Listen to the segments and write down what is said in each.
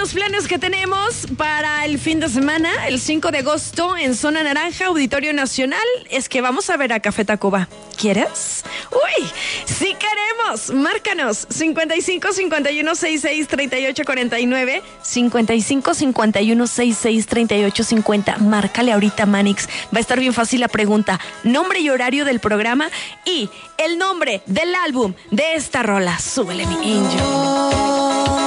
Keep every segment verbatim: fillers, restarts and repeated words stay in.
los planes que tenemos para el fin de semana, el cinco de agosto, en Zona Naranja, Auditorio Nacional, es que vamos a ver a Café Tacuba. ¿Quieres? ¡Uy! ¡Sí queremos! Márcanos cincuenta y cinco, cincuenta y uno, sesenta y seis, treinta y ocho, cuarenta y nueve, cincuenta y cinco, cincuenta y uno, sesenta y seis, treinta y ocho, cincuenta. Márcale ahorita, Manix. Va a estar bien fácil la pregunta. Nombre y horario del programa y el nombre del álbum de esta rola. Súbele, mi angel.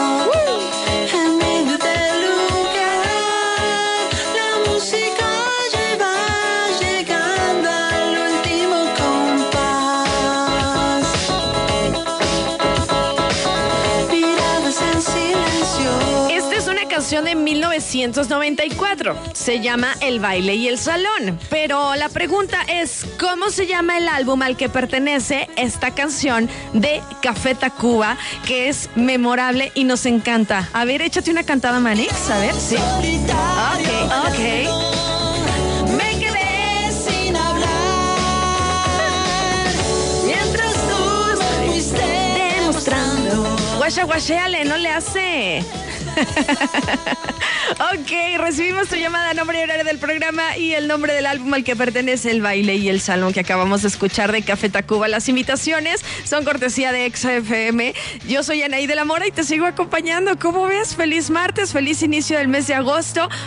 De mil novecientos noventa y cuatro. Se llama El Baile y el Salón. Pero la pregunta es, ¿cómo se llama el álbum al que pertenece esta canción de Café Tacuba, que es memorable y nos encanta? A ver, échate una cantada, Manix. A ver, sí. Ok, ok. Me quedé sin hablar mientras tú me fuiste demostrando. Guasha, guashéale, no le hace. Ok, recibimos tu llamada, nombre y horario del programa y el nombre del álbum al que pertenece El Baile y el Salón que acabamos de escuchar de Café Tacuba. Las invitaciones son cortesía de Exa F M. Yo soy Anaí de la Mora y te sigo acompañando. ¿Cómo ves? Feliz martes, feliz inicio del mes de agosto.